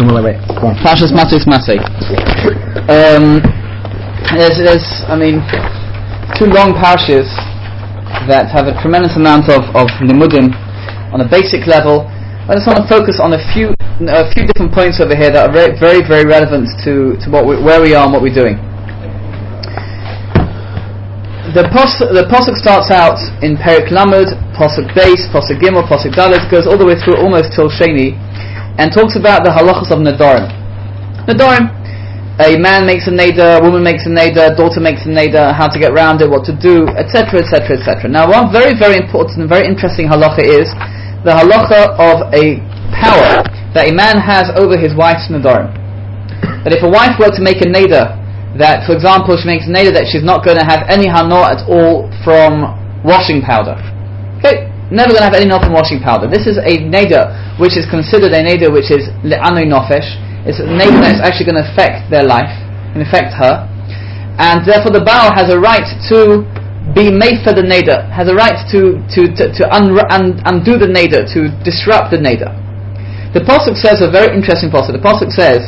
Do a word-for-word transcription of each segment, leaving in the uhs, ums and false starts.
Parshas Matos Masei. Um, there's, there's, I mean, two long parshas that have a tremendous amount of, of limudim on a basic level. I just want to focus on a few a few different points over here that are very, very, very relevant to, to what we, where we are and what we're doing. The pos- the pasuk starts out in Perik Lamed, pasuk Beis, pasuk Gimel, pasuk Dalet, goes all the way through almost till Sheni, and talks about the halachas of Nedarim. Nedarim, a man makes a neder, a woman makes a neder, a daughter makes a neder, how to get around it, what to do, et cetera, et cetera, et cetera. Now, one very, very important and very interesting halacha is the halacha of a power that a man has over his wife's nedarim. That if a wife were to make a neder, that, for example, she makes a neder that she's not going to have any hana at all from washing powder. Okay, never going to have any hana from washing powder. This is a neder which is considered a neder which is le'anoi nofesh. It's a neder that's actually going to affect their life, and affect her, and therefore the Baal has a right to be made for the neder, has a right to to to, to un, un, undo the neder, to disrupt the neder. The pasuk says a very interesting pasuk. The pasuk says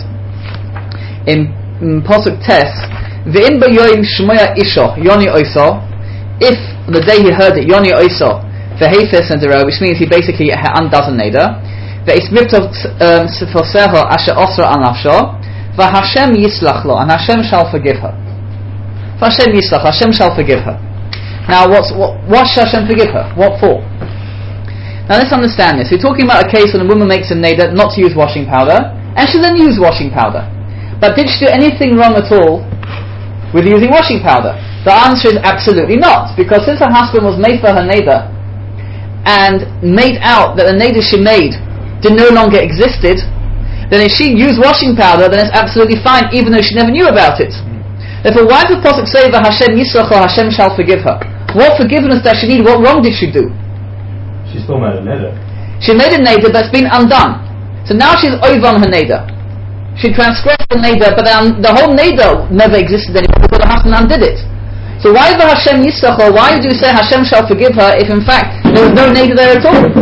in, in pasuk Tes, "Ve'im b'yoyim shmoya isho yoni oiso." If on the day he heard it, yoni oiso v'heifes and which means he basically undoes a neder. Ve'ismiptov sefoseho asher osra al nafsho, v'Hashem yislach lo, and Hashem shall forgive her. V'Hashem yislach, Hashem shall forgive her. Now, what's, what, what shall Hashem forgive her? What for? Now, let's understand this. We're talking about a case when a woman makes a neder not to use washing powder, and she then used washing powder. But did she do anything wrong at all with using washing powder? The answer is absolutely not, because since her husband was made for her neder, and made out that the neder she made did no longer existed, then if she used washing powder, then it's absolutely fine, even though she never knew about it. Therefore, why does the pasuk say that Hashem Yisrach or Hashem shall forgive her? What forgiveness does she need? What wrong did she do? She still made a neder. She made a neder that's been undone. So now she's over on her neder. She transgressed the neder, but then the whole neder never existed anymore because the husband undid it. So why the Hashem Yisrach, or why do you say Hashem shall forgive her if in fact there was no neder there at all?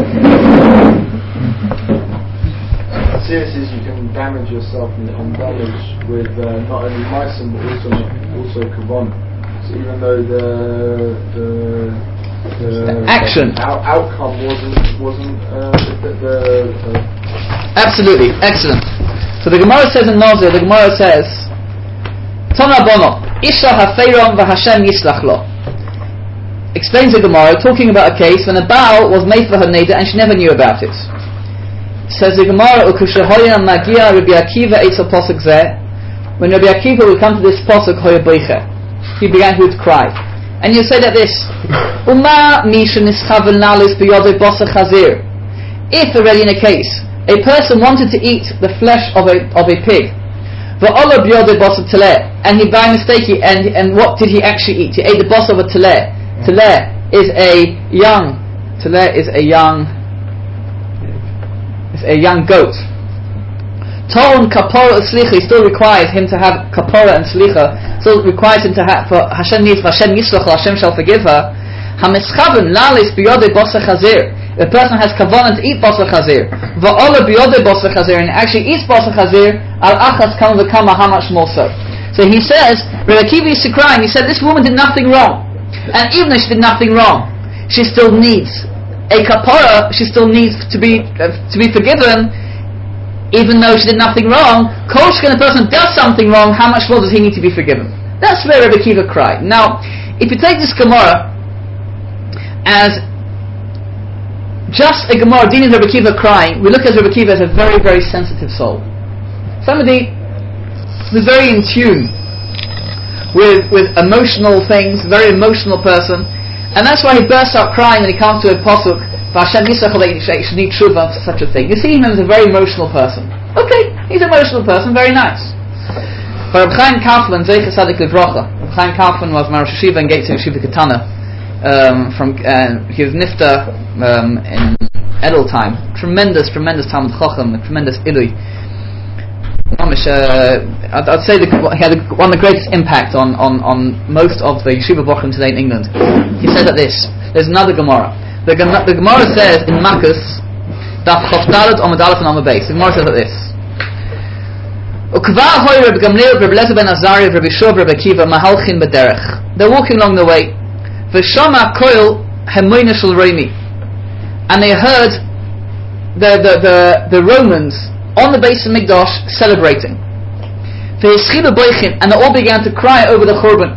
Serious is you can damage yourself and, and damage with uh, not only meisim but also also kavan. So even though the the, the, the action the out, outcome wasn't wasn't uh, the, the, the absolutely excellent. So the Gemara says in Nazir, the Gemara says, Tana bono isha hafeiron v'Hashem yislach lo. Explains the Gemara, talking about a case when a Baal was made for her neder and she never knew about it. Says the Gemara, Ukushahoya Magia Rabbi Akiva Eitzel Posuk Zeh. When Rabbi Akiva would come to this Posuk Hoya Boiche, he began he would cry. And you say that this Uma Misha Nischavel Nalis B'Yodei Bosa Chazir. If already in a case a person wanted to eat the flesh of a of a pig, V'Ola B'Yodei Bosa Teleh, and he by mistake he, and and what did he actually eat? He ate the boss of a teleh. Teleh is a young Teleh is a young a young goat. Torun kapora and slicha still requires him to have kapora and slicha. Still requires him to have for Hashem needs Hashem yislach, Hashem shall forgive her. Hamischaven lalis biyode bosa chazir. The person has kavanah to eat bosa chazir. Va'ola biyode bosa chazir, and actually eats bosa chazir. Al achas kam v'kama, how much more so? So he says, Rabbi Akiva used to cry, and he said, this woman did nothing wrong, and even though she did nothing wrong, she still needs a kapara, she still needs to be uh, to be forgiven, even though she did nothing wrong. Kol sheken, a person does something wrong, how much more does he need to be forgiven? That's where Rabbi Akiva cried. Now, if you take this Gemara as just a Gemara dealing with Rabbi Akiva crying, we look at Rabbi Akiva as a very, very sensitive soul. Somebody who's very in tune with with emotional things, very emotional person. And that's why he bursts out crying when he comes to a pasuk, V'Hashem Yisrach lo should need tshuva for such a thing. You see him as a very emotional person. Okay, he's an emotional person, very nice. But Reb Chaim Kaufman, Zeicha Sadik Livrocha, Reb Chaim Kaufman was Marosh Yeshiva and Gatesing Yeshiva Katana. Um, from uh, he was nifta um, in Edel time. Tremendous, tremendous Talmud Chacham, a tremendous Ilui. Uh, I'd, I'd say the, he had a, one of the greatest impact on, on, on most of the Yeshiva Bochum today in England. He says that this. There's another Gemara. The, the Gemara says in Makkas, Daf Chof Daled Amud Aleph and Amud Beis. The Gemara says that this. Ukvar hoy Reb Gamliel, Reb Eliezer ben Azariah, Reb Yeshua, Reb Akiva, mahalchin b'derech. They're walking along the way. V'shama koil hemoina shel Romi. And they heard the, the, the, the Romans on the base of Mikdash celebrating. V'yischilu boichin, and they all began to cry over the Churban.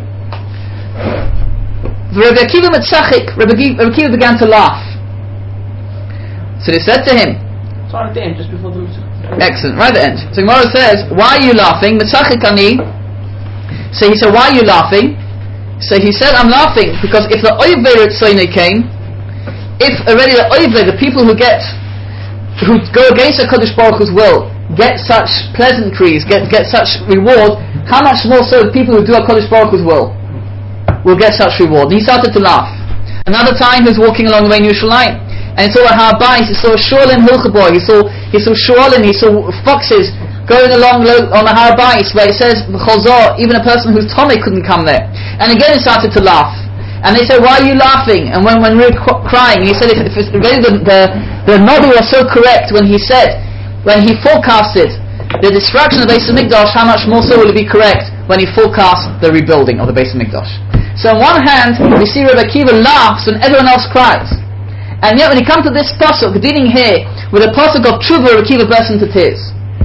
Reb Akiva mitzachik, Reb Akiva began to laugh. So they said to him, sorry, at the end, just before the excellent, right at the end. So Gemara says, why are you laughing? Mitzachik ani. So he said, why are you laughing? So he said, I'm laughing because if the Oyver Tzayne came, if already the Oyver, the people who get, who go against the Kodesh Baruch Hu's will, get such pleasantries, get get such reward, how much more so the people who do a Kodesh Baruch Hu's will, will get such reward. And he started to laugh. Another time he was walking along the way in Yerushalayim, and he saw a Har Bayis, he saw a Shualim Hilchaboy, he saw he saw Shualim, he saw foxes going along on the Har Bayis, where it says Chazor, even a person whose tummy couldn't come there. And again he started to laugh. And they said, why are you laughing? And when, when we were qu- crying, he said, if, if it's really the the, the Nabi was so correct when he said, when he forecasted the destruction of the Beis Hamikdash, how much more so will it be correct when he forecast the rebuilding of the Beis Hamikdash? So on one hand, we see Rebbe Akiva laughs when everyone else cries. And yet when you come to this pasuk, dealing here with a pasuk of Tshuva, Rebbe Akiva bursts into tears.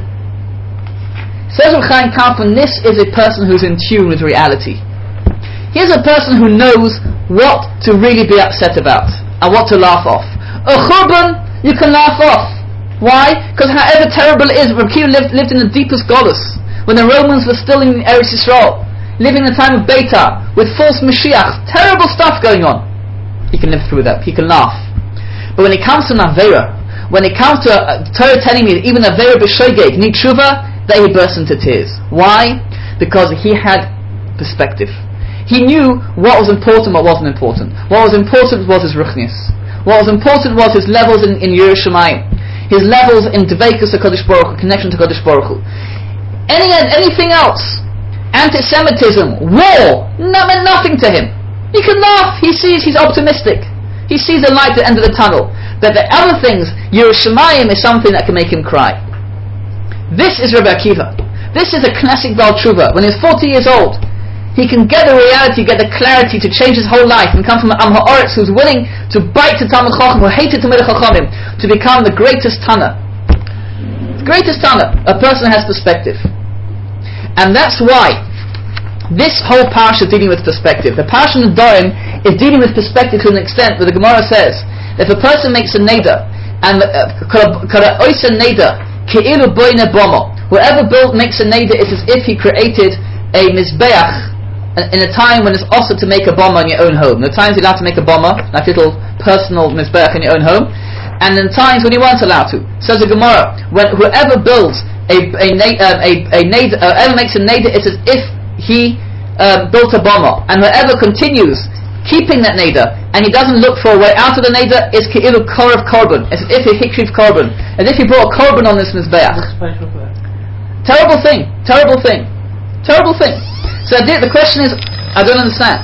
Says Reb Chaim Kaufman, this is a person who's in tune with reality. Here's a person who knows what to really be upset about and what to laugh off. A churban, you can laugh off. Why? Because however terrible it is, Rebbe Akiva lived, lived in the deepest Golus, when the Romans were still in Eretz Yisrael, living in the time of Beta, with false Mashiach, terrible stuff going on. He can live through that, he can laugh. But when it comes to Navera, when it comes to uh, Torah telling me that even Navera b'shogeg need tshuva, then he burst into tears. Why? Because he had perspective. He knew what was important, what wasn't important. What was important was his ruchnius. What was important was his levels in, in Yerushalayim, his levels in Dveikus HaKadosh Baruch Hu, connection to Kadosh Baruch Hu. Any anything else, anti-Semitism, war, no, meant nothing to him. He can laugh. He sees. He's optimistic. He sees the light at the end of the tunnel. But the other things, Yerushalayim is something that can make him cry. This is Rebbe Akiva. This is a classic Baal Tshuva. When he's forty years old, he can get the reality, get the clarity to change his whole life and come from Am Ha'aretz who's willing to bite to Talmud Chacham, who hated Talmidei Chachamim, to become the greatest Tana. The greatest Tana. A person has perspective. And that's why this whole parsha is dealing with perspective. The parsha in Nedarim is dealing with perspective to an extent where the Gemara says that if a person makes a neder, and whoever built makes a neder, it's as if he created a mizbeach in a time when it's also to make a bomber in your own home. The times you're allowed to make a bomber, like a little personal mizbeach in your own home, and in times when you weren't allowed to. Says the Gemara, when whoever builds a a a, a, a neder, uh, whoever makes a neder, it's as if he uh, built a bomber, and whoever continues keeping that neder and he doesn't look for a way out of the neder, is ke'ilu korav korban, as if he hikriv korban, as if he brought a korban on this mizbeach. Terrible thing, terrible thing, terrible thing. So the question is, I don't understand.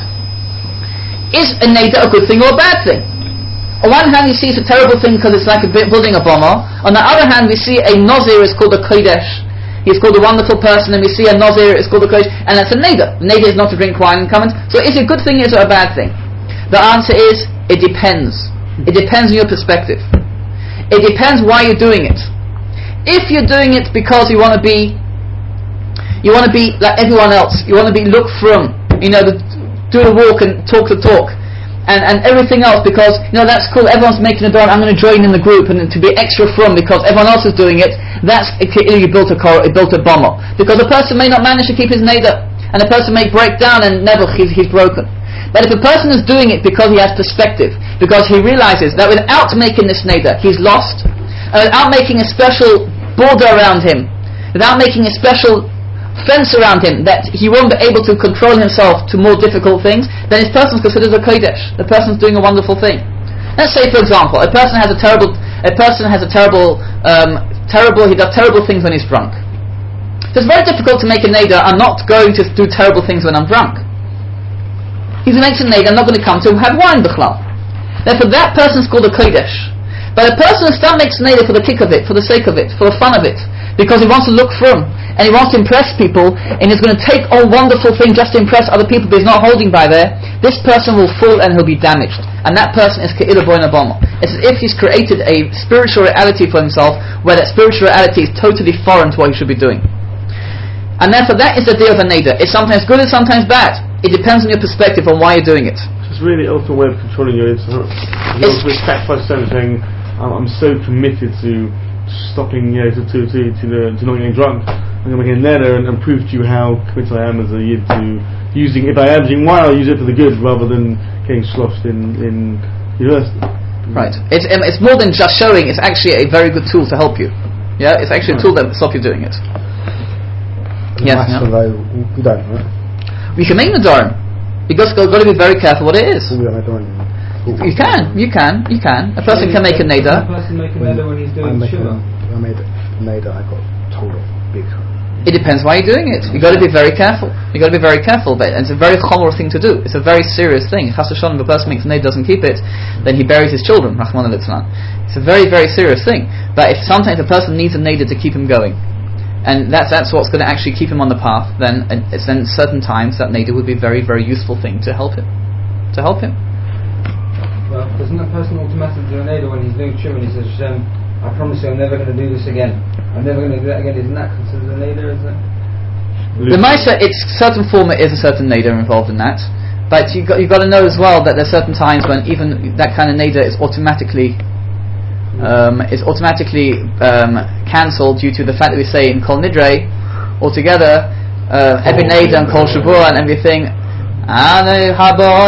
Is a neder a good thing or a bad thing? On one hand, you see it's a terrible thing because it's like a bit building a bomber. On the other hand, we see a nazir is called a kodesh. He's called a wonderful person, and we see a nazir is called a kodesh, and that's a neder. Neder is not to drink wine and come. So is it a good thing, is it a bad thing? The answer is, it depends. It depends on your perspective. It depends why you're doing it. If you're doing it because you want to be, you want to be like everyone else, you want to be look from, you know, the, do the walk and talk the talk, and, and everything else because, you know, that's cool, everyone's making a door, I'm going to join in the group and to be extra from because everyone else is doing it, that's, you built a car, you built a bomber. Because a person may not manage to keep his neder, and a person may break down and never, he's, he's broken. But if a person is doing it because he has perspective, because he realizes that without making this neder, he's lost, and without making a special border around him, without making a special fence around him, that he won't be able to control himself to more difficult things, then this person is considered a kodesh. The person is doing a wonderful thing. Let's say, for example, a person has a terrible, a person has a terrible, um, terrible, he does terrible things when he's drunk. So it's very difficult to make a neder, I'm not going to do terrible things when I'm drunk. He's makes a neder, I'm not going to come to have wine b'chlal. Therefore that person is called a kodesh. But a person who still makes a neder for the kick of it, for the sake of it, for the fun of it, because he wants to look from, and he wants to impress people, and he's going to take all wonderful things just to impress other people, but he's not holding by there, this person will fall and he'll be damaged. And that person is Ke'ilah Boina Bama. It's as if he's created a spiritual reality for himself, where that spiritual reality is totally foreign to what he should be doing. And therefore that is the idea of a neder. It's sometimes good and sometimes bad. It depends on your perspective on why you're doing it. It's really an ultimate way of controlling your insight. You ultimately sacrifice something. I'm, I'm so committed to stopping, you know, to to to, to, the, to not getting drunk. I'm going to make a neder and, and prove to you how committed I am as a yid to using. If I am using wine, I'll use it for the good rather than getting sloshed in in university. Right. It's um, it's more than just showing. It's actually a very good tool to help you. Yeah. It's actually a tool that will stop you doing it. Yes. Yeah. We don't, right? We can make nedarim. You just got to be very careful what it is. We don't know. You can, you can, you can. A person can make a neder. A person make a neder when he's doing shiva. I made a neder. I got told off big. It depends why you're doing it. You got to be very careful. You got to be very careful. But it's a very chomer thing to do. It's a very serious thing. Chas v'shalom, if a person makes a neder, doesn't keep it, then he buries his children. Rachmana litzlan. It's a very, very serious thing. But if sometimes a person needs a neder to keep him going, and that's that's what's going to actually keep him on the path, then it's then certain times that neder would be a very, very useful thing to help him. To help him. Well, doesn't that person automatically do a neder when he's doing tshuva and he says, Hashem, I promise you I'm never going to do this again. I'm never going to do that again. Isn't that considered a neder, isn't it? The Maisa, its certain form is a certain neder involved in that. But you've got, you've got to know as well that there are certain times when even that kind of neder is automatically um, is automatically um, cancelled due to the fact that we say in Kol Nidre altogether, uh, every neder and Kol Shavua and everything, until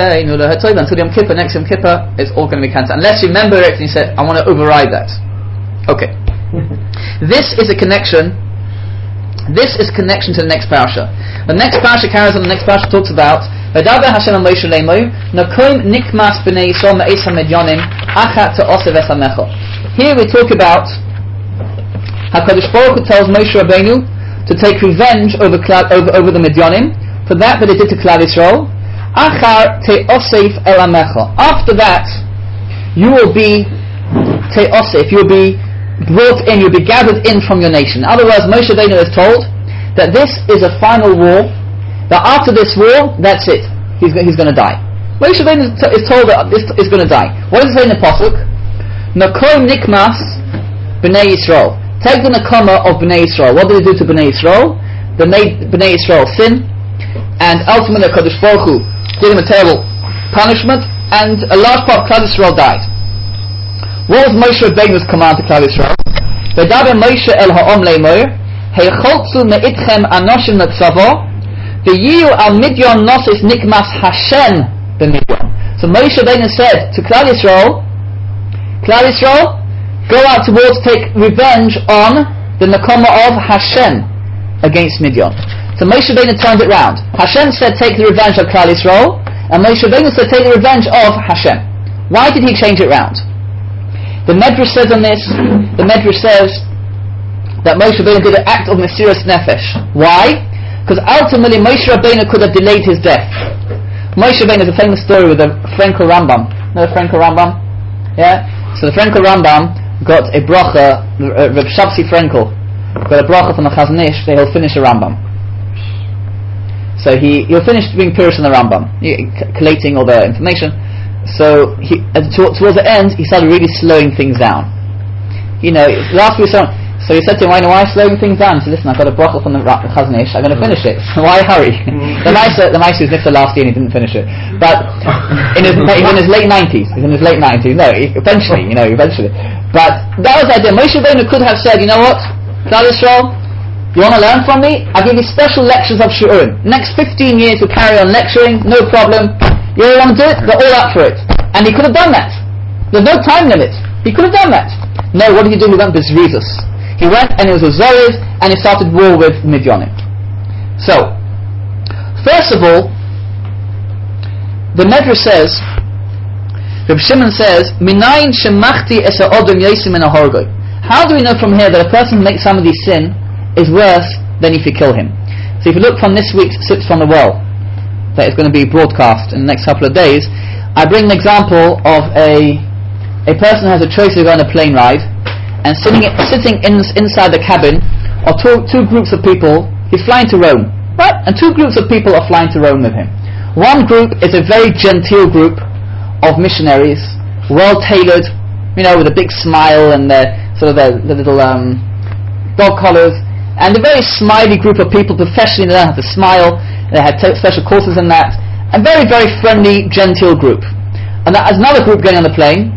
Yom Kippur, next Yom Kippur, it's all going to be cancelled. Unless you remember it and you said, I want to override that. Okay. This is a connection. This is connection to the next parasha. The next parasha carries on. The next parasha talks about V'daber Hashem and Moshe le'mo Nakoim nikmas b'nei Yisrael me'es hamedyonim achat ta'osev es hamecho. Here we talk about HaKadosh Baruch Hu tells Moshe Rabbeinu to take revenge over over, over the Midyanim for that that they did to Klal Yisrael. Achar te'osef el hamecho. After that, you will be te'osef. You will be brought in, you'll be gathered in from your nation. In other words, Moshe Rabbeinu is told that this is a final war, that after this war, that's it. He's, he's going to die. Moshe Rabbeinu is, t- is told that this is going to die. What does it say in the Pasuk? Nakom nikmas b'nei Yisrael. Take the nakama of b'nei Yisrael. What did they do to b'nei Yisrael? They made b'nei Yisrael sin, and ultimately HaKadosh Baruch Hu gave him a terrible punishment, and a large part of Klal Yisrael died. What was Moshe Rabbeinu's command to Klal Yisrael? V'daber Moshe el ha'om le'mor heicholtzu me'itchem anoshim le'tzavo v'yiyu al midyon nosis nikmas Hashem b'midyon. So Moshe Rabbeinu said to Klal Yisrael, Klal Yisrael, go out towards take revenge on the nakoma of Hashem against Midyon. So Moshe Rabbeinu turned it round. Hashem said take the revenge of Klal Yisrael, and Moshe Rabbeinu said take the revenge of Hashem. Why did he change it round? The Medrash says on this, the Medrash says that Moshe Rabbeinu did an act of Mesiras Nefesh. Why? Because ultimately Moshe Rabbeinu could have delayed his death. Moshe Rabbeinu is a famous story with the Frankel Rambam. Know the Frankel Rambam? Yeah? So the Frankel Rambam got a bracha, uh, Reb Shabsi Frankel got a bracha from the Chazon Ish that he'll finish a Rambam. So he, he'll finish being Pirush in the Rambam, he, c- collating all the information. So he, uh, to, towards the end, he started really slowing things down. You know, last week, so, so he said to him, why, why slowing things down? He said, listen, I've got a bracha from the Chazon Ish, I'm going to finish it. Why hurry? the Maisa, the Maisa was Nifta last year and he didn't finish it. But in his, he's in his late nineties. He's in his late nineties. No, he, eventually, you know, eventually. But that was the idea. Moshe Rabbeinu could have said, you know what, Klal Yisrael, you want to learn from me? I'll give you special lectures of Shu'urim. Next fifteen years we'll carry on lecturing, no problem. You all want to do it? They're all up for it. And he could have done that. There's no time limit. He could have done that. No, what did he do? He went Bezrizus. He went and he was with Zorez and he started war with Midyanim. So, first of all, the Medrash says, Reb Shimon says, Minayin shemachti es ha'odom yosim min ha'horgoi. How do we know from here that a person who makes somebody sin is worse than if you kill him? So if you look from this week's Sips from the Well, that is going to be broadcast in the next couple of days, I bring an example of a a person who has a choice to go on a plane ride, and sitting sitting in, inside the cabin or two, two groups of people. He's flying to Rome, right? And two groups of people are flying to Rome with him. One group is a very genteel group of missionaries, well tailored, you know, with a big smile and their sort of their, their little um, dog collars, and a very smiley group of people, professionally. They don't have to smile. They had t- special courses in that. A very, very friendly, genteel group. And there's another group going on the plane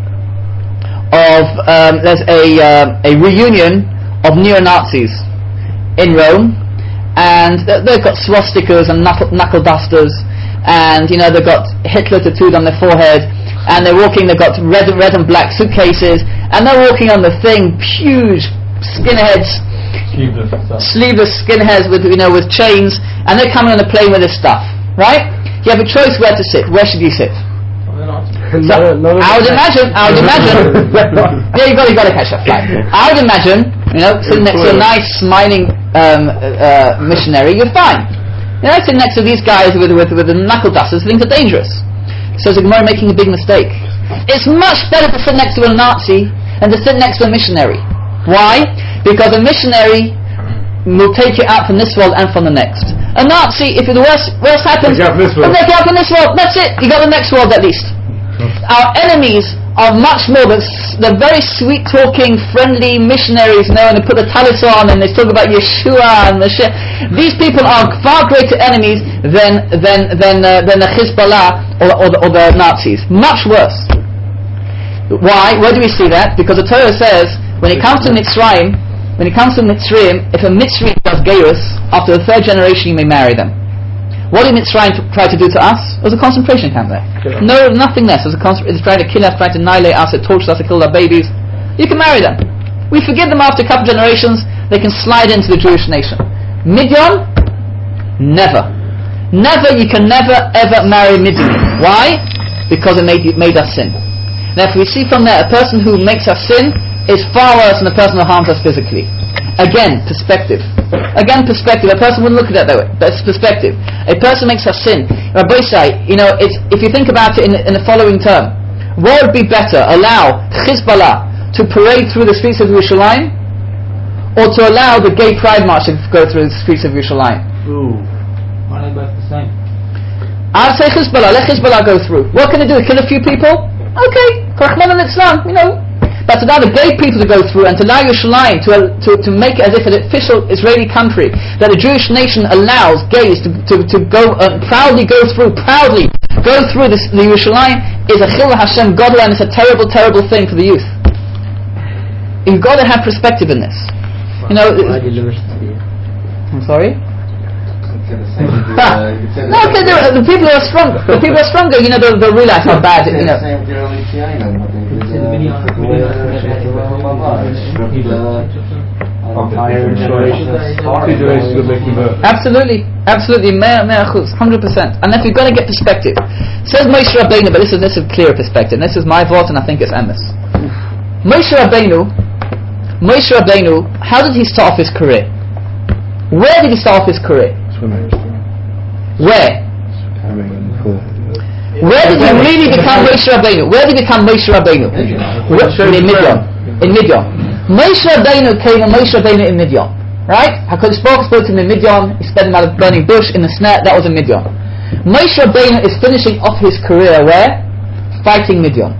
of um, there's a uh, a reunion of neo-Nazis in Rome, and they've got swastikas and knuckle, knuckle dusters, and you know they've got Hitler tattooed on their forehead, and they're walking. They've got red, red and black suitcases, and they're walking on the thing, huge skinheads, Sleeveless, sleeveless skinheads with you know with chains, and they're coming on the plane with this stuff, right? You have a choice where to sit. Where should you sit? So, I would imagine, I would imagine, yeah, you've got, you've got to catch that flight. I would imagine, you know, sitting next to a nice, smiling um, uh, missionary, you're fine. You know, sitting next to these guys with with, with the knuckle dusters, things are dangerous. So the Gemara making a big mistake. It's much better to sit next to a Nazi than to sit next to a missionary. Why? Because a missionary will take you out from this world and from the next. A Nazi, if the worst, worst happens, Take you out from this world. will take you out from this world. That's it. You got the next world at least. Our enemies are much more the, the very sweet-talking, friendly missionaries, you know, and they put the talis on and they talk about Yeshua and Mashiach. These people are far greater enemies than than than uh, than the Hezbollah or, or, the, or the Nazis. Much worse. Why? Where do we see that? Because the Torah says when it comes to Mitzrayim, when it comes to Mitzrayim, if a Mitzrayim does Geirus, after the third generation you may marry them. What did Mitzrayim try to do to us? It was a concentration camp there. No, nothing less. It was a con- it's trying to kill us, trying to annihilate us, it tortured us, it killed our babies. You can marry them. We forgive them after a couple of generations, they can slide into the Jewish nation. Midian? Never. Never, you can never ever marry Midian. Why? Because it made, it made us sin. Now if we see from there, a person who makes us sin is far worse than a person who harms us physically. Again, perspective. Again, perspective. A person wouldn't look at it that way. That's perspective. A person makes us sin. Rabbi say, you know, it's, if you think about it in, in the following term, what would be better? Allow Hezbollah to parade through the streets of Yerushalayim, or to allow the gay pride march to go through the streets of Yerushalayim? Ooh. Why are they both the same? I'd say Hezbollah. Let Hezbollah go through. What can they do? Kill a few people? Okay. Rahman al-Islam, you know. But to allow the gay people to go through and to allow Yerushalayim to, to, to make it as if an official Israeli country, that the Jewish nation allows gays to, to, to go uh, proudly go through, proudly go through this, the Yerushalayim is a chil Hashem Godel, and it's a terrible, terrible thing for the youth. You've got to have perspective in this. You know. I'm sorry. No, okay, the people are stronger. The people are stronger. You know, they'll, they'll realize how bad. You know. Absolutely, absolutely, hundred percent. And if you're going to get perspective, says Moshe Rabbeinu, but this is this is clearer perspective. And this is my thought, and I think it's Amos. Moshe Rabbeinu, Moshe Rabbeinu, how did he start off his career? Where did he start off his career? Where? Where did he really become Moshe Rabbeinu? Where did he become Moshe Rabbeinu? In Midian. In Midian. Moshe Rabbeinu came on Moshe Rabbeinu in Midian. Right? HaKadosh Baruch Hu spoke to him in Midian. He spent him out of burning bush in the snare. That was in Midian. Moshe Rabbeinu is finishing off his career where? Fighting Midian.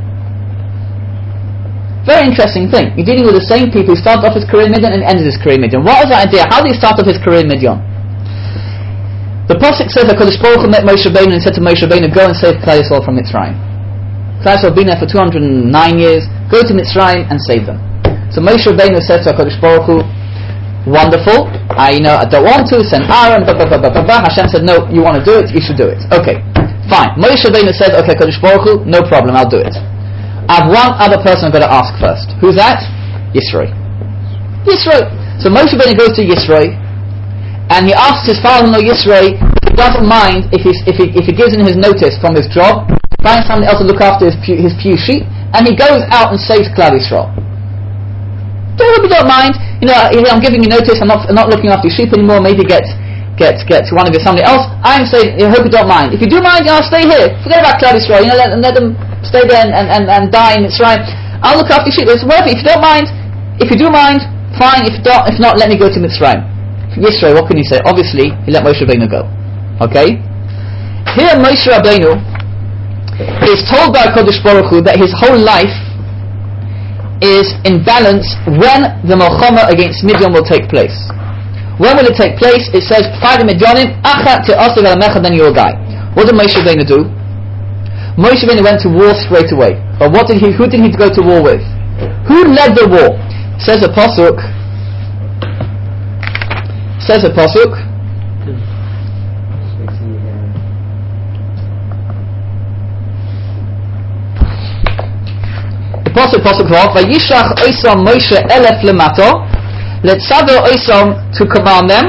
Very interesting thing. You're dealing with the same people who started off his career in Midian and ended his career in Midian. What was the idea? How did he start off his career in Midian? The Pasuk says that HaKadosh Baruch Hu met Moshe Rabbeinu and said to Moshe Rabbeinu, go and save Klal Yisrael from Mitzrayim. Klal Yisrael have been there for two hundred nine years. Go to Mitzrayim and save them. So Moshe Rabbeinu said to HaKadosh Baruch Hu, wonderful, I you know I don't want to send Aaron. Blah, blah, blah, blah, blah, blah. Hashem said, no, you want to do it, you should do it. Okay, fine. Moshe Rabbeinu said, okay, HaKadosh Baruch Hu, no problem, I'll do it. I have one other person I've got to ask first. Who's that? Yisroi. Yisroi. So Moshe Rabbeinu goes to Yisroi, and he asks his father-in-law Yisroi if he doesn't mind if, he's, if, he, if he gives in his notice from his job, finds somebody else to look after his few, his few sheep, and he goes out and saves Klal Yisrael. Don't hope you don't mind. You know, I'm giving you notice. I'm not, I'm not looking after your sheep anymore. Maybe get, get, get one of your somebody else. I'm saying, I hope you don't mind. If you do mind, you know, stay here. Forget about Klal Yisrael. You know, let, let them stay there and, and, and, and die in Mitzrayim. I'll look after your sheep. It's worth it. If you don't mind, if you do mind, fine, if not, if not, let me go to Mitzrayim. Yisrael, what can you say? Obviously, he let Moshe Rabbeinu go. Okay? Here Moshe Rabbeinu is told by Kodesh Baruch Hu that his whole life is in balance when the Milchama against Midian will take place. When will it take place? It says, fight the Midianim, Achat te'aseh v'alamecha, then you will die. What did Moshe Rabbeinu do? Moshe Rabbeinu went to war straight away. But what did he, who did he go to war with? Who led the war? Says a Pasuk, says a Pasuk, the Pasuk, Pasuk Vav, Vayishach Oisam Moshe elef lemato, Letzavo Oisam to command them,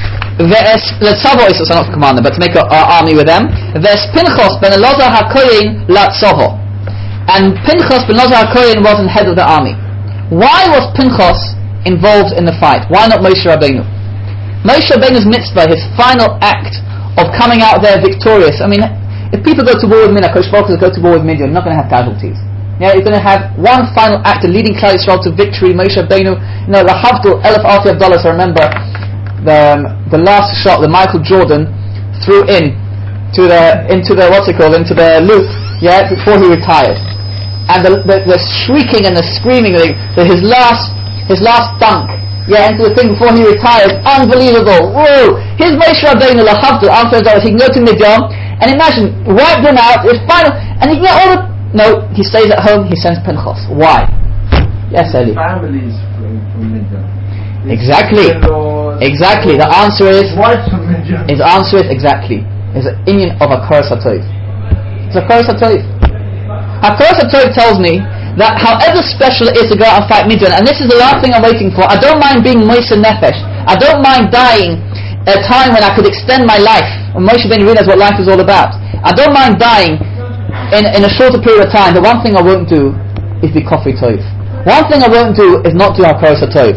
Letzavo Oisam, so not to command them, but to make an army with them, Ves Pinchos ben Elazar HaKohen Latzoho, and Pinchas ben Elazar HaKohen wasn't head of the army. Why was Pinchas involved in the fight? Why not Moshe Rabbeinu? Moshe Rabbeinu's mitzvah, his final act of coming out there victorious. I mean, if people go to war with Midian, Kodesh Baruch Hu go to war with Midian, you're not going to have casualties. Yeah, you're going to have one final act of leading Klal Yisrael to victory. Moshe Rabbeinu, you know, Lahavdul Elef Arti Abdullah. I remember the um, the last shot that Michael Jordan threw in to the into the what's it called into the loop. Yeah, before he retired. And the, the, the shrieking and the screaming, the, the, his last his last dunk, yeah, into the thing before he retired, unbelievable. Whoa! Here's Moshe Rabbeinu Lahavdil after that. He can go to Midian and imagine, wipe them out. It's final, and he can get all the. No, he stays at home. He sends Pinchas. Why? Yes, Eli. Families from, from Midian. Exactly. Exactly. The answer is. Wives from Midian. His answer is exactly. Is an Inyan of a Koros HaTov. It's a Koros HaTov. HaKoros HaTov tells me that however special it is to go out and fight Midian, and this is the last thing I'm waiting for, I don't mind being Moisa Nefesh, I don't mind dying at a time when I could extend my life, when Moshe Rabbeinu realized what life is all about. I don't mind dying in, in a shorter period of time, but one thing I won't do is be Kofri Tov. One thing I won't do is not do HaKoros HaTov.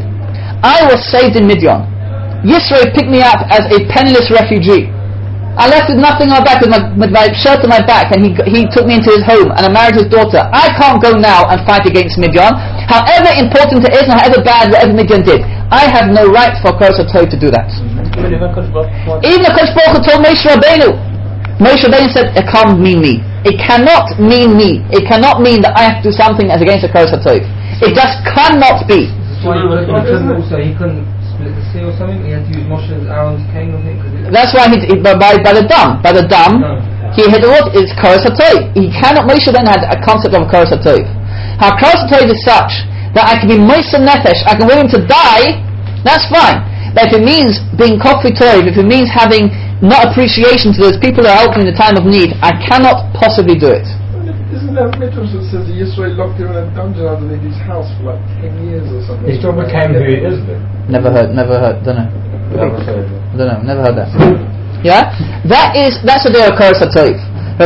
I was saved in Midian. Yisro picked me up as a penniless refugee. I left with nothing on my back, with my, with my shirt on my back, and he he took me into his home, and I married his daughter. I can't go now and fight against Midian, however important it is and however bad whatever Midian did. I have no right for Koros HaTov to do that. Even the Kodesh Baruch Hu told Moshe Rabbeinu, Moshe Rabbeinu said, it can't mean me. It cannot mean me. It cannot mean that I have to do something as against the Koros HaTov. It just cannot be. So he couldn't also, he couldn't split the sea or something? He had to use Moshe's Aaron's cane or something? That's why he, he by, by the dam, by the dam, no. He had what is Koros HaTov. He cannot. Moshe then had a concept of a Koros HaTov. How Koros HaTov is such that I can be Moisa Nefesh, I can willing to die. That's fine. But if it means being Kofri Tov, if it means having not appreciation to those people that are helping in the time of need, I cannot possibly do it. Isn't there a midrash that says that Yisrael locked him in a dungeon underneath his house for like ten years or something? He still became who he is then? Never heard, never heard, don't know. Never heard. Don't know, never heard that. Yeah? That is, that's the day of Koros HaTov.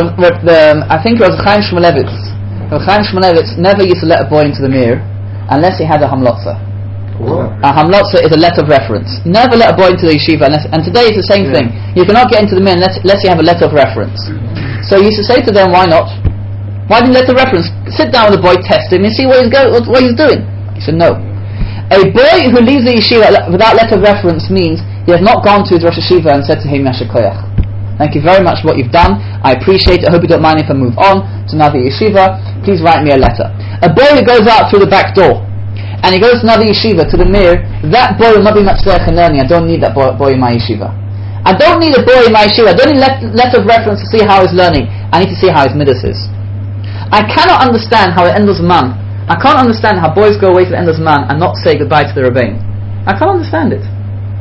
Um, I think it was Chaim Shmulevitz. Chaim Shmulevitz never used to let a boy into the mirror unless he had a hamlotza. A hamlotza is a letter of reference. Never let a boy into the yeshiva unless, and today it's the same yeah. thing. You cannot get into the mirror unless, unless you have a letter of reference. So he used to say to them, why not? Why didn't you let the reference? Sit down with the boy, test him, and see what he's, go, what, what he's doing. He said, no. A boy who leaves the yeshiva without letter of reference means he has not gone to his Rosh Yeshiva and said to him, Yasher Koyach, thank you very much for what you've done. I appreciate it. I hope you don't mind if I move on to another yeshiva. Please write me a letter. A boy who goes out through the back door and he goes to another yeshiva, to the mir, that boy will not be much tzarech in learning. I don't need that boy, boy in my yeshiva. I don't need a boy in my yeshiva. I don't need let, letter of reference to see how he's learning. I need to see how his midas is. I cannot understand how an endless man, I can't understand how boys go away to the endless man and not say goodbye to the Rebbein. I can't understand it.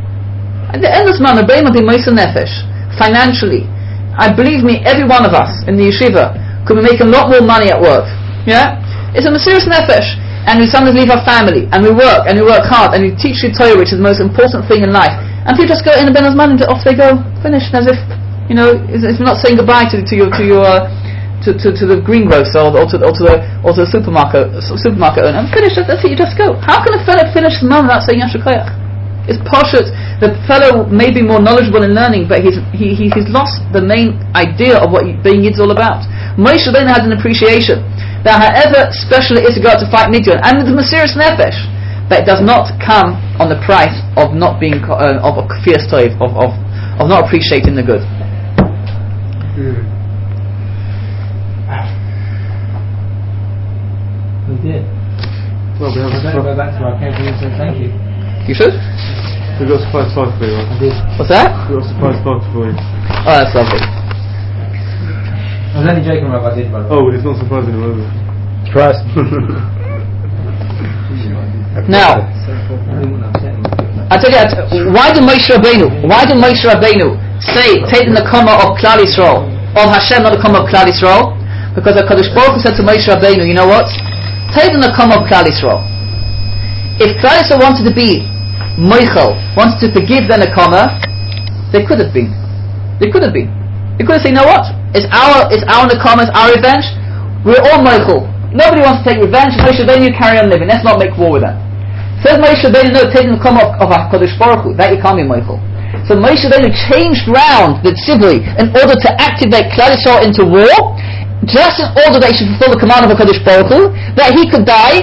The endless man, Rebbein will be Moisa Nefesh, financially. I believe me, every one of us in the yeshiva could be making a lot more money at work. Yeah? It's a mysterious nefesh. And we sometimes leave our family, and we work, and we work hard, and we teach you Torah, which is the most important thing in life. And people just go in a ben man and off they go, finished, as if, you know, it's, it's not saying goodbye to, to your, to your, uh, To, to, to the greengrocer or, or, to, or to the or to the supermarket supermarket owner. I'm finished. That's it. You just go. How can a fellow finish the month without saying Yasher Koyach? It's poshut. The fellow may be more knowledgeable in learning, but he's he, he he's lost the main idea of what being Yid's all about. Moshe then has an appreciation that however special it is to go out to fight Midian, and the mysterious nefesh, but it does not come on the price of not being uh, of a kfir toiv, of, of of not appreciating the good. We did. Well, we have I better go back to our camp and say thank you. You should. We've got a surprise party for you. I did. What's that? We've got a surprise party for you. Oh, that's lovely. I was only joking about I did, by the way. Oh, it's not surprising, is it? Surprise. Now, I didn't want to upset him. I tell you, I t- why did Moshe Rabbeinu? Why did Moshe Rabbeinu say, take the Nakama of Klal Yisrael, of Hashem, not the Nakama of Klal Yisrael? Because the Kadosh Baruch Hu said to Moshe Rabbeinu, you know what? Take the Nakama of Klal Yisrael. If Klal Yisrael wanted to be Moichel, wanted to forgive the Nakama, they could have been. They could have been. They could have said, you know what? It's our, it's our Nakama, it's our revenge. We're all Moichel. Nobody wants to take revenge. Moshe Rabbeinu, you carry on living. Let's not make war with them. Says Moshe Rabbeinu, no, taking the Nakama of, of HaKadosh Baruch Hu, that you can't be Moichel. So Moshe Rabbeinu changed round the tzivui in order to activate Klal Yisrael into war, just in order that he should fulfill the command of HaKadosh Baruch Hu, that he could die.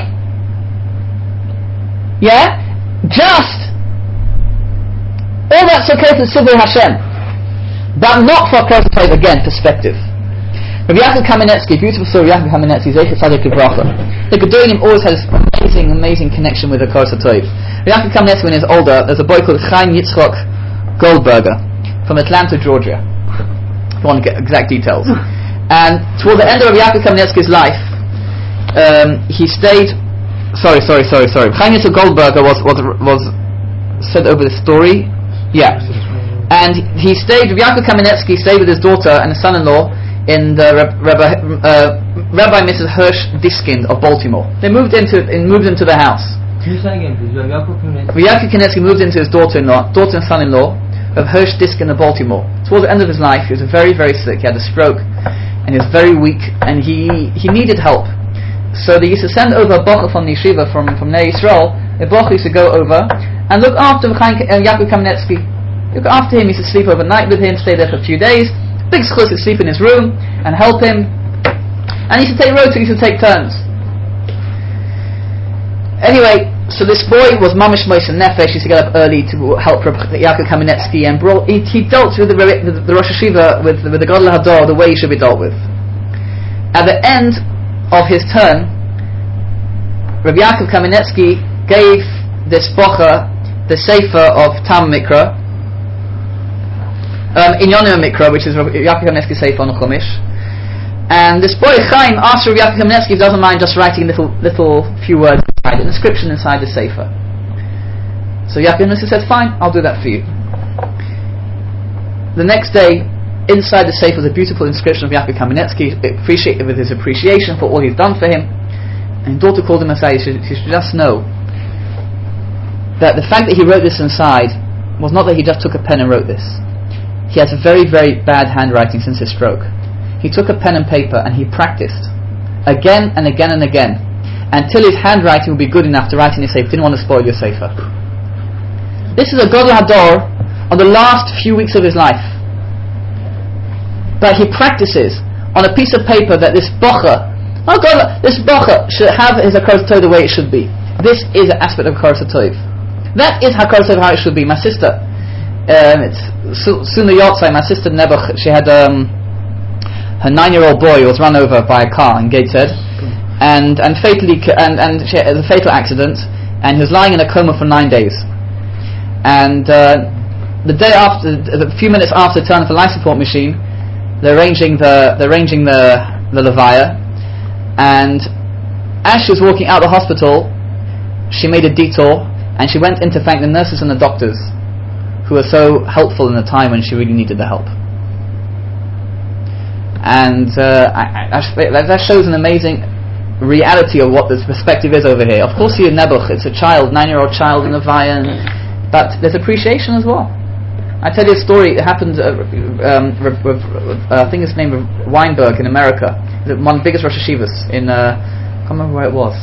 Yeah? Just. All that's okay for the tzivui Hashem. But not for HaKadosh Baruch Hu, again, perspective. Rabbi Yaakov Kamenetsky, beautiful story, Rabbi Yaakov Kamenetsky, Zeichet Tzadik Livracha. The Gedolim always has this amazing, amazing connection with the Koros HaTov. Rabbi Yaakov Kamenetsky, when he was older, there's a boy called Chaim Yitzchok Goldberger from Atlanta, Georgia. If you want to get exact details. And toward the end of Rabbi Yaakov Kamenetsky's life, um, he stayed. Sorry, sorry, sorry, sorry. Chaim Yitzchok Goldberger was was was said over the story. Yeah. And he stayed. Rabbi Yaakov Kamenetsky stayed with his daughter and his son-in-law in the Rabbi, uh, Rabbi Missus Hirsch Diskind of Baltimore. They moved into in, moved into the house. Can you say again, please? Rabbi Yaakov Kamenetsky. Rabbi Yaakov Kamenetsky moved into his daughter-in-law, daughter and son-in-law of Hirsch Diskind of Baltimore. Towards the end of his life, he was very, very sick. He had a stroke, and he was very weak, and he he needed help. So they used to send over a bocher from the yeshiva from from Ner Yisrael. The bocher used to go over and look after Chaim, uh, Yaakov Kamenetsky. Look after him. He used to sleep overnight with him, stay there for a few days. Big schus to sleep in his room and help him, and he used to take rotas, he used to take turns. Anyway, so this boy was mamish moish and nefesh. He used to get up early to help Yaakov Kamenetsky, and brought, he, he dealt with the, the, the Rosh Hashiva, with, with the Gadol Hador, the way he should be dealt with. At the end of his turn, Rabbi Yaakov Kamenetsky gave this bocher the sefer of Tam Mikra, Um, in Yonim Mikra, which is Yaakov Kamenetsky's Sefer on the Chumash, and this boy Chaim asked Rabbi Yaakov Kamenetsky if he doesn't mind just writing little, little few words inside, an inscription inside the Sefer. So Yaakov Kamenetsky said, "Fine, I'll do that for you." The next day, inside the Sefer was a beautiful inscription of Yaakov Kamenetsky, appreciated with his appreciation for all he's done for him. And his daughter called him and said, "You should, you should just know that the fact that he wrote this inside was not that he just took a pen and wrote this. He has a very, very bad handwriting since his stroke. He took a pen and paper and he practiced again and again and again until his handwriting would be good enough to write in his sefer. Didn't want to spoil your sefer." This is a Gadol Hador on the last few weeks of his life, but he practices on a piece of paper that this bocher, oh God, this bocher should have his HaKadosh Tov the way it should be. This is an aspect of HaKadosh Tov. That is HaKadosh Tov how it should be. My sister, Um, it's Suna Yotzai, my sister Nebuch, she had um, her nine-year-old boy was run over by a car in Gateshead, and and fatally and and she had a fatal accident, and he was lying in a coma for nine days. And uh, the day after, a few minutes after turning off the life support machine, they're arranging the they're arranging the the levaya, and as she was walking out of the hospital, she made a detour and she went in to thank the nurses and the doctors, who were so helpful in the time when she really needed the help. And uh, I, I, that shows an amazing reality of what this perspective is over here. Of course, you're Nebuch, it's a child, nine-year-old child in a vaya, but there's appreciation as well. I tell you a story. It happened. Uh, um, with, with, uh, I think it's named Weinberg in America, one of the biggest Rosh Hashivas in. Uh, I can't remember where it was.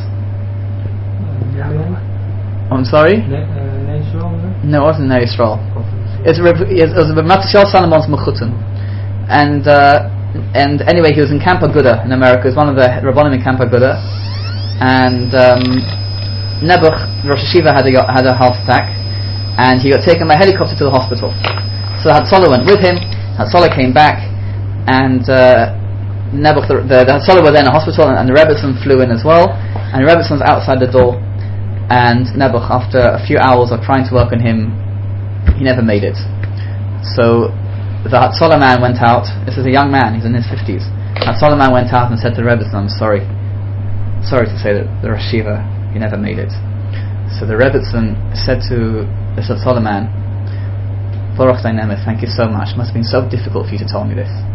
Oh, I'm sorry. No, it wasn't Ner Yisrael. It was Matisyahu Salomon's Mechutin, and uh, and anyway, he was in Camp Aguda in America. He was one of the Rabbanim in Camp Aguda, and um, Nebuch, Rosh Hashiva, had a had a heart attack, and he got taken by helicopter to the hospital. So Hatzalah went with him. Hatzalah came back, and uh, Nebuch, the, the, the Hatzalah were then in a hospital, and, and the Rebbetzin flew in as well. And the Rebbetzin was outside the door, and Nebuch, after a few hours of trying to work on him, he never made it. So the Hatzalah man went out. This is a young man; he's in his fifties. Hatzalah man went out and said to the Rebbetzin, "I'm sorry, sorry to say that the Rosh Hashiva, he never made it." So the Rebbetzin said to the Hatzalah man, "Baruch Dynamic, thank you so much. It must have been so difficult for you to tell me this."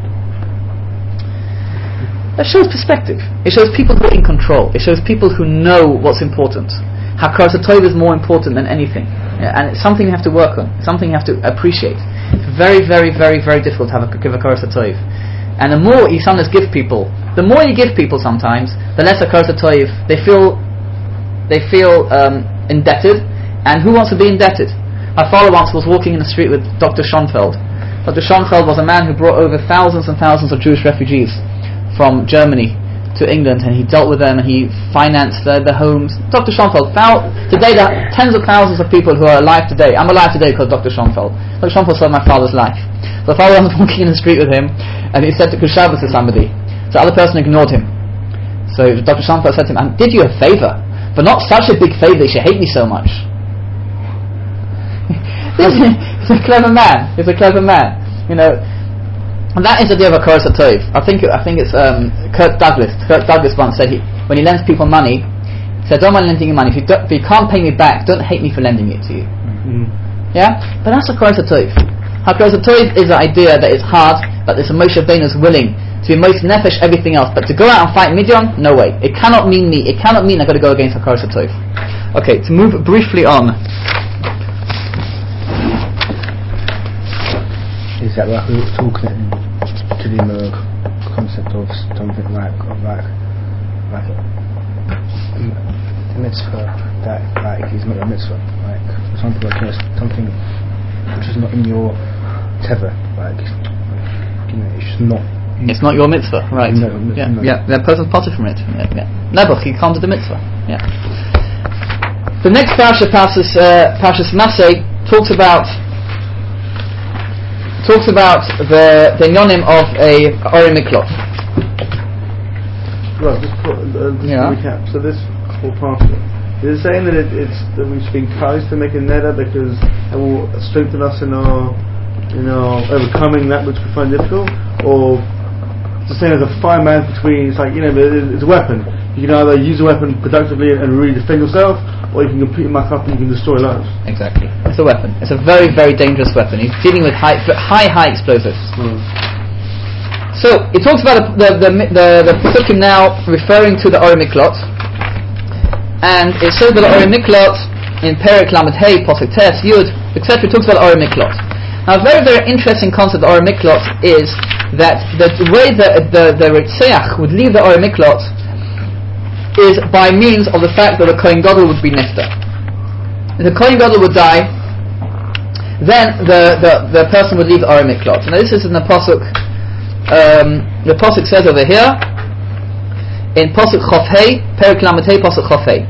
That shows perspective. It shows people who are in control. It shows people who know what's important. Hakaras HaTov is more important than anything, yeah, and it's something you have to work on. It's something you have to appreciate. It's very, very, very, very difficult to have a give Hakaras HaTov. And the more you sometimes give people, the more you give people sometimes, the less Hakaras HaTov they feel. They feel um, indebted, and who wants to be indebted? My father once was walking in the street with Doctor Schoenfeld. Doctor Schoenfeld was a man who brought over thousands and thousands of Jewish refugees from Germany to England, and he dealt with them and he financed their, their homes. Doctor Schoenfeld, thou- today there are tens of thousands of people who are alive today. I'm alive today because of Doctor Schoenfeld. Doctor Schoenfeld saved my father's life. So my father was walking in the street with him, and he said to Kushabas to somebody. So the other person ignored him. So Doctor Schoenfeld said to him, "I did you a favour, but not such a big favour that you should hate me so much." He's a clever man. He's a clever man. You know, and that is the idea of a Hakaras HaTov. I think I think it's um, Kirk Douglas. Kirk Douglas once said he, when he lends people money, he said, "Don't mind lending you money. If you, don't, if you can't pay me back, don't hate me for lending it to you." Mm-hmm. Yeah, but that's a Hakaras HaTov. Hakaras HaTov is the idea that it's hard, but this Moshe Rabbeinu is willing to be most nefesh everything else, but to go out and fight Midian, no way. It cannot mean me. It cannot mean I've got to go against Hakaras HaTov. Okay, to move briefly on. Is that like we're talking to the uh, concept of something like of like like a mitzvah that like is not a mitzvah, like for example like you know, something which is not in your teva, like you know it's just not. It's not your mitzvah, right? No, no, yeah, no. yeah. That person's potted from it. Yeah, yeah. Nebuch, he can't do the mitzvah. Yeah. The next parasha, Parshas uh, Parshas Masei, talks about talks about the the inyonim of a Ori Miklot. Right, just, put, uh, just Yeah. to recap. So this whole parasha, is it saying that it, it's that we should be encouraged to make a neder because it will strengthen us in our in our overcoming that which we find difficult, or it's the same as a fine man between? It's like, you know, it's a weapon. You can either use a weapon productively and really defend yourself, or you can completely muck up and you can destroy lives. Exactly. It's a weapon. It's a very, very dangerous weapon. He's dealing with high, high, high explosives. Mm. So it talks about the the the, the Pesukim now referring to the Ori Miklot, and it says that the Ori Miklot in Perek Lamed Hey, Posek Tes, Yud, et cetera. It talks about the Ori Miklot. Now, a very, very interesting concept of the Ori Miklot is that the way the the, the Ritzeach would leave the Ori Miklot is by means of the fact that the Kohen Gadol would be nifter. If the Kohen Gadol would die, then the, the, the person would leave the Ori Miklot. Now, this is in the Pasuk. Um, the Pasuk says over here in Pasuk Chof Hei, Perek Lamed Hei, Pasuk Chof Hei.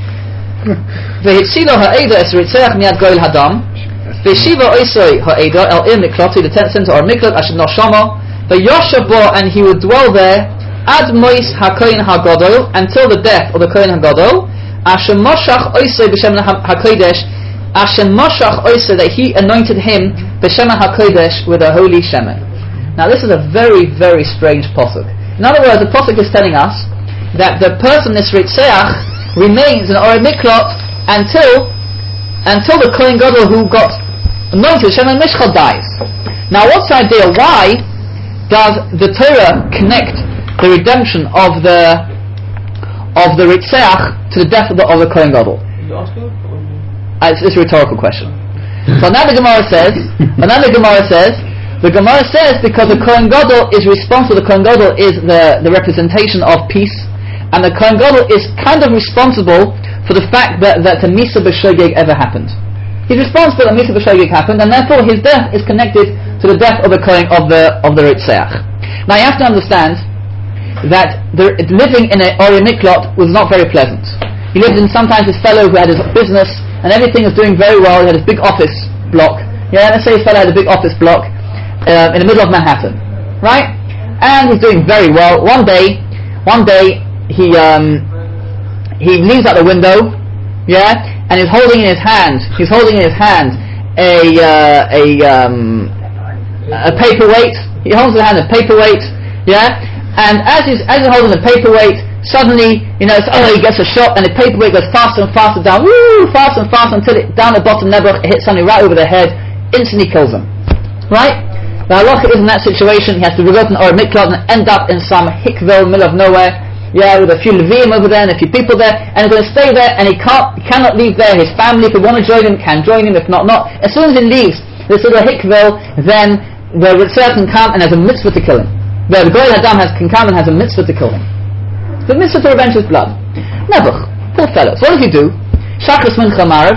V'hitzilo ha'eda es Ritzeach miad goel hadam. V'shiva oisoi ha'eda el ir mikloti, the tenth center or miklot asher noshama, v'yoshav bo, and he would dwell there ad mois hakoyin hagadol, until the death of the koyin hagadol, asher moshach oisoi b'shem hakodesh, asher moshach oisoi, that he anointed him b'shem hakodesh, with a holy shemen. Now this is a very, very strange posuk. In other words, the posuk is telling us that the person, this Ritzeach, remains in Ori Miklot until until the Kohen Gadol who got anointed, Shemen Mishchal, dies. Now what's the idea? Why does the Torah connect the redemption of the of the Ritzeach to the death of the, of the Kohen Gadol? Uh, it's, it's a rhetorical question. So now the Gemara says, and now the Gemara says, the Gemara says because the Kohen Gadol is responsible, the Kohen Gadol is the, the representation of peace, and the Kohen Gadol is kind of responsible for the fact that, that a Misa B'Shogeg ever happened. He's responsible that Misa B'Shogeg happened, and therefore his death is connected to the death of the Kohen of the of the Ritzeach. Now you have to understand that the, living in a Ori Miklot was not very pleasant. He lived in sometimes his fellow who had his business and everything was doing very well. He had his big office block. Yeah, let's say his fellow had a big office block uh, in the middle of Manhattan, right? And he's doing very well. One day, one day he um, he leans out the window, yeah, and he's holding in his hand. He's holding in his hand a uh, a um, a paperweight. He holds in his hand a paperweight, yeah. And as he's as he's holding the paperweight, suddenly, you know, it's, oh, he gets a shot, and the paperweight goes faster and faster down, woo, faster and faster until it down the bottom nebuch, it hits somebody right over the head, instantly kills him. Right? The halacha is in that situation, he has to go to an Or Miklot and end up in some hickville, middle of nowhere, yeah, with a few Levium over there and a few people there, and he's going to stay there, and he can't, he cannot leave there. His family, if they want to join him, can join him, if not, not. As soon as he leaves this little hickville, then the Ritzah can come and has a mitzvah to kill him. The Goy Hadam has, can come and has a mitzvah to kill him. The mitzvah to revenge his blood. Nebuch, poor fellow. So what does he do? Shachris Mincha Marav,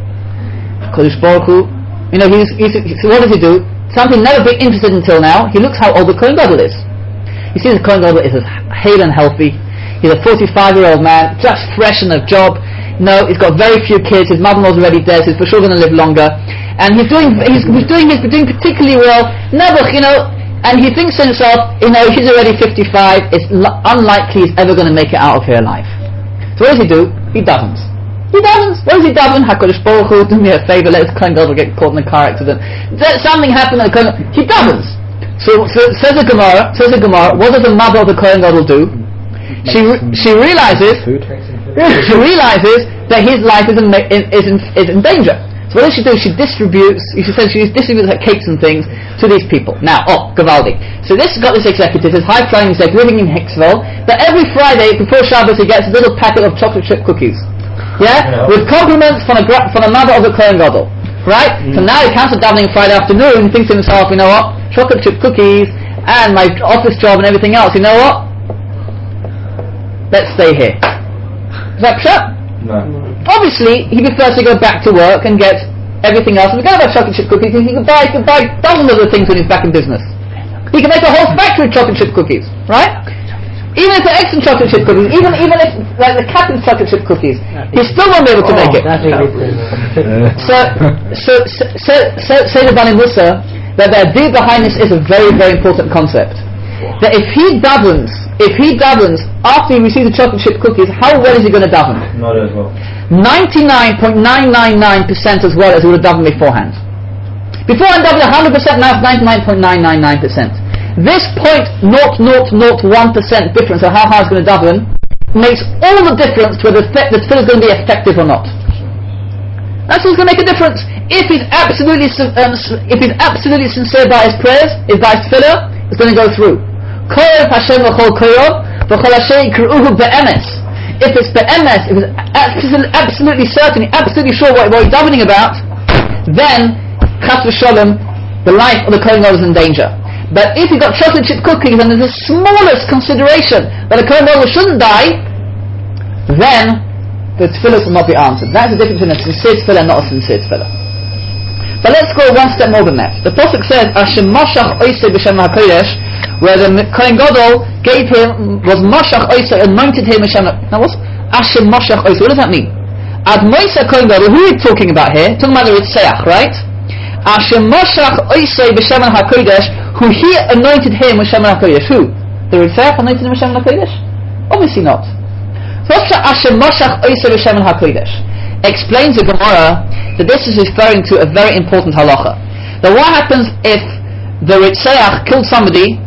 Kodesh Baruch Hu, you know, he's, he's, so what does he do? Something never been interested until now. He looks how old the Kohen Gadol is. He sees the Kohen Gadol is as hale and healthy. He's a forty-five-year-old man, just fresh in a job. No, he's got very few kids. His mother-in-law's already dead, so he's for sure going to live longer. And he's doing, he's, he's doing, he's doing particularly well. Nebuch, you know, and he thinks to himself, you know, he's already fifty-five. It's l- unlikely he's ever going to make it out of here alive. So what does he do? He doesn't. He doesn't. What does he doesn't? HaKadosh Baruch Hu, do me a favor, let his Kohen Gadol get caught in a car accident. That something happened to the Kohen Gadol. He doesn't. So, so says the Gemara, says the Gemara, what does the mother of the Kohen Gadol do? She re- she realizes she realizes that his life is in, is in, is in danger. So what does she do? She distributes, she says she distributes her cakes and things to these people. Now, oh, Gavaldi. So this got this executive, this high-flying executive living in Hicksville, that every Friday before Shabbos he gets a little packet of chocolate chip cookies. Yeah? With compliments from a, gra- from a mother of the Kohen Gadol. Right? Mm. So now he comes to davening Friday afternoon and thinks to himself, you know what? Chocolate chip cookies and my office job and everything else, you know what? Let's stay here. Is that pshat? No. Obviously, he prefers to go back to work and get everything else. And forget about chocolate chip cookies. He can buy, he can buy dozens of other things when he's back in business. He can make a whole factory of chocolate chip cookies, right? Even if they're excellent chocolate chip cookies, even even if like the captain's chocolate chip cookies, he still won't be able to oh, make it. so, so, so, so, so, say the Bani Musa that the idea behind this is a very, very important concept. That if he davens, if he davens after he receives the chocolate chip cookies, how well is he going to daven? Not as well. ninety-nine point nine nine nine percent as well as he would have davened beforehand. Beforehand davened one hundred percent, now it's ninety-nine point nine nine nine percent. This zero point zero zero zero one percent difference of how hard he's going to daven makes all the difference to whether the tefillah is going to be effective or not. That's what's going to make a difference. If he's absolutely um, if he's absolutely sincere by his prayers, his by his tefillah, it's going to go through. Koyev Hashem v'chol koyev v'chol Hashem k'ru'uhu be'emes. If it's be'emes, if it's absolutely certain, absolutely sure what, what he's davening about, then chas v'sholem, the life of the Kohen Gadol is in danger. But if you've got chocolate chip cookies and there's the smallest consideration that a Kohen Gadol shouldn't die, then the tefillah will not be answered. That's the difference between a sincere tefillah and not a sincere tefillah. But let's go one step more than that. The Pasuk says, Hashem Moshach Oisei b'Shem HaKodesh, where the Kohen Gadol gave him, was Moshach Oisei, anointed him b'Shem. Now what's Hashem Moshach Oisei? What does that mean? Ad Moisei Kohen Gadol, who are we talking about here? Talking about the Ritzeach, right? Hashem Moshach Oisei b'Shem HaKodesh, who he anointed him b'Shem HaKodesh. Who? The Ritzeach anointed him b'Shem HaKodesh? Obviously not. So what's Hashem Moshach Oisei b'Shem HaKodesh? Explains the Gemara that this is referring to a very important halacha. That what happens if the Ritzeach killed somebody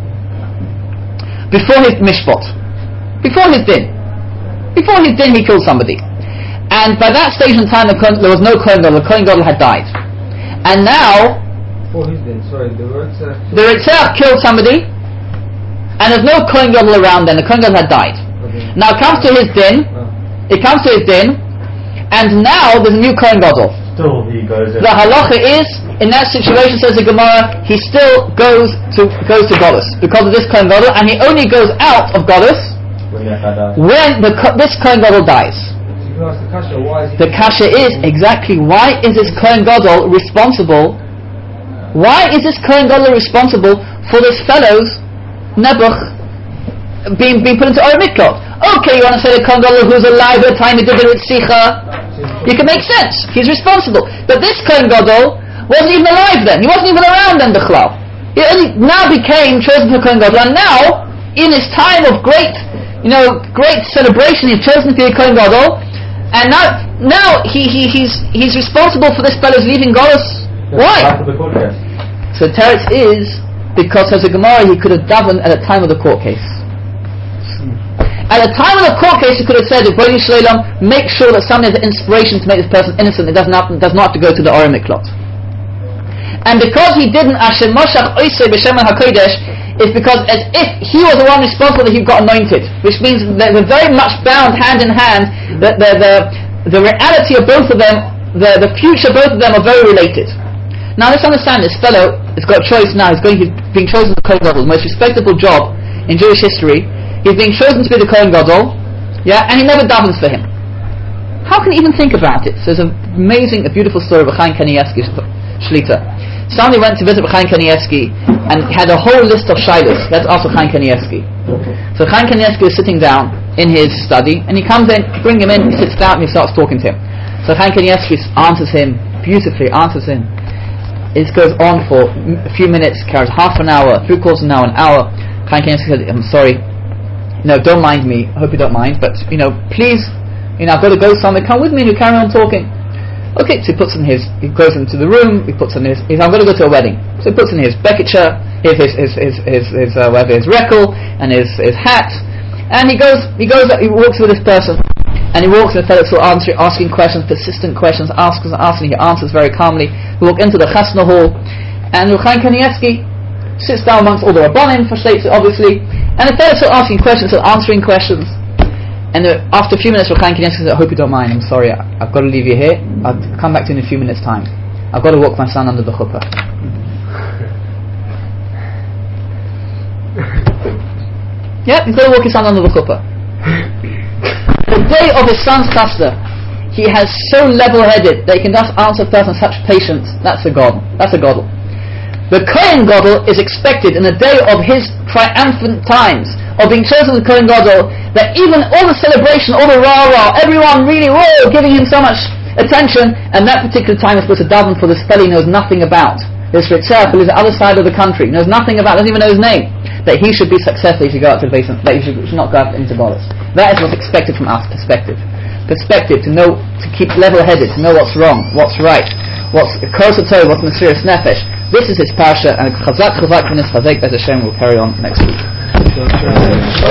before his mishpat, before his din, before his din he killed somebody, and by that stage in time the Kohen, there was no Kohen Gadol, the Kohen Gadol had died, and now before his din, sorry, the Ritzeach the Ritzeach killed somebody, and there's no Kohen Gadol around then, the Kohen Gadol had died. Okay. Now it comes to his din, oh. it comes to his din, and now there's a new Kohen Gadol. Still he goes in. The halacha is, in that situation, says the Gemara, he still goes to goes to Golus because of this Kohen Gadol, and he only goes out of Golus When, when the, this Kohen Gadol dies. So you can ask the kasha, why is he The kasha is exactly, why is this Kohen Gadol responsible? Why is this Kohen Gadol responsible for this fellow's nebuch being being put into Or Miklot. Okay, you want to say the Kohen Gadol who's alive at the time he did it with Sicha? You can make sense. He's responsible. But this Kohen Gadol wasn't even alive then. He wasn't even around then, Bechlal. He only now became chosen for Kohen Gadol, and now, in his time of great, you know, great celebration, he's chosen to be a Kohen Gadol, and now, now he, he he's he's responsible for this fellow's leaving Golus. Why? So the teretz is because as a Gemara he could have davened at the time of the court case. At the time of the court case, he could have said, "Ribono shel olam, make sure that somebody has the inspiration to make this person innocent. It does not does not have to go to the Or Miklot." And because he didn't, Asher Moshach Oisei b'Shem HaKodesh, is because as if he was the one responsible that he got anointed, which means that they're very much bound hand in hand. That the, the the reality of both of them, the the future of both of them are very related. Now let's understand this fellow has got a choice now. He's going. He's being chosen to the Kohen Gadol, the most respectable job in Jewish history. He's being chosen to be the Kohen Gadol, yeah, and he never davens for him. How can he even think about it? So there's an amazing, a beautiful story of Chaim Kanievsky Shlita. Somebody went to visit Chaim Kanievsky and had a whole list of shilas. Let's ask Chaim Kanievsky. So Chaim Kanievsky is sitting down in his study, and he comes in, bring him in, he sits down, and he starts talking to him. So Chaim Kanievsky answers him beautifully, answers him. It goes on for a few minutes, carries half an hour, three quarters of an hour, an hour. Chaim Kanievsky said, "I'm sorry. No, don't mind me. I hope you don't mind. But, you know, please, you know, I've got to go somewhere. Come with me and you carry on talking." Okay, so he puts in his, he goes into the room, he puts in his, he's, "I'm going to go to a wedding." So he puts in his bekitcher, his, his, his, his, his, his uh, whatever, his rekel, and his, his hat. And he goes, he goes, he walks with this person. And he walks and the fellow still answering, asking questions, persistent questions, asks and asking, he answers very calmly. We walk into the Chasna hall, and Chaim Kanievsky sits down amongst all the Rabbanim, for states obviously, and the fellow still asking questions, still answering questions. And uh, after a few minutes, Chaim Kanievsky says, "I hope you don't mind. I'm sorry. I, I've got to leave you here. I'll come back to you in a few minutes' time. I've got to walk my son under the chuppah." Yep, he's got to walk his son under the chuppah. The day of his son's chasna, he has so level-headed that he can just answer a person with such patience. That's a god. That's a godel. The Kohen Gadol is expected in the day of his triumphant times of being chosen as Kohen Gadol, that even all the celebration, all the rah-rah, everyone really whoa, giving him so much attention, and that particular time is supposed to daven for this fellow he knows nothing about. This Ritzah, who lives on the other side of the country, knows nothing about, doesn't even know his name, that he should be successful if you go out to the basement, that he should, should not go out into Golus. That is what's expected from us, perspective. Perspective, to know, to keep level-headed, to know what's wrong, what's right, what's Kosatoi, what's Mesiras Nefesh. This is his parsha, and Chazak Chazak V'nis Chazek Bez Hashem will carry on next week.